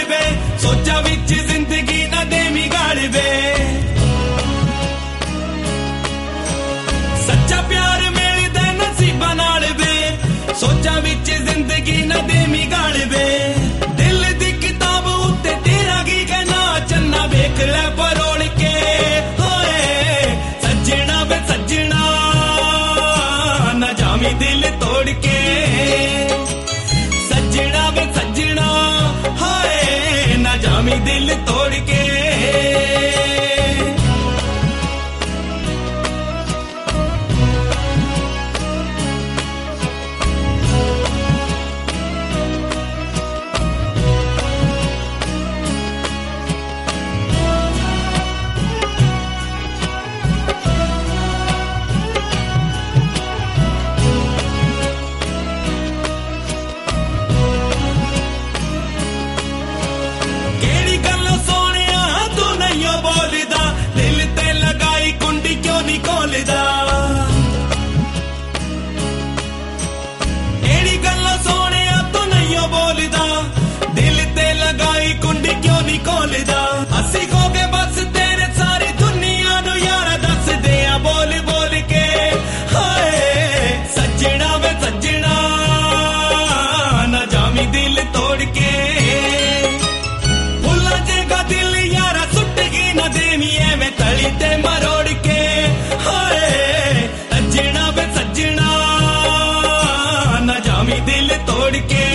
ਵੇ ਸੋਚਾਂ ਵਿੱਚ ਜ਼ਿੰਦਗੀ ਨਾ ਦੇਵੀਂ ਗਾਲ ਵੇ ਸੱਚਾ ਪਿਆਰ ਮਿਲਦਾ ਨਸੀਬਾਂ ਨਾਲ ਵੇ ਸੋਚਾਂ ਵਿੱਚ ਜ਼ਿੰਦਗੀ ਨਾ ਦੇਵੀਂ ਗਾਲ ਵੇ ਦਿਲ ਦੀ ਕਿਤਾਬ ਉੱਤੇ ਤੇਰਾ ਕੀ ਕਹਿਣਾ ਚੰਨਾ ਵੇਖ ਲੈ ਪਰੋੜ ਕੇ ਹੋਏ ਸੱਜਣਾ ਵੇ ਸੱਜਣਾ ਨਾ ਜਾਵੀਂ ਦਿਲ ਤੋੜ ਕੇ ਸੱਜਣਾ ਵੇ ਸੱਜਣਾ ਹਾਏ ਨਾ ਜਾਵੀਂ ਦਿਲ ਤੋੜ ਕੇ ਅਸੀਂ ਖੋ ਕੇ ਬਸ ਤੇਰੇ ਸਾਰੀ ਦੁਨੀਆ ਨੂੰ ਯਾਰ ਦੱਸਦੇ ਆ ਬੋਲ ਬੋਲ ਕੇ ਹਾਏ ਸੱਜਣਾ ਵੇ ਸੱਜਣਾ ਨਾ ਜਾਵੀਂ ਦਿਲ ਤੋੜ ਕੇ ਭੁੱਲ ਜੇਗਾ ਦਿਲ ਯਾਰਾ ਸੁੱਟ ਗਈ ਨਾ ਦੇਵੀਂ ਐਵੇਂ ਤਲੀ ਤੇ ਮਰੋੜ ਕੇ ਹਾਏ ਸੱਜਣਾ ਵੇ ਸੱਜਣਾ ਨਾ ਜਾਵੀਂ ਦਿਲ ਤੋੜ ਕੇ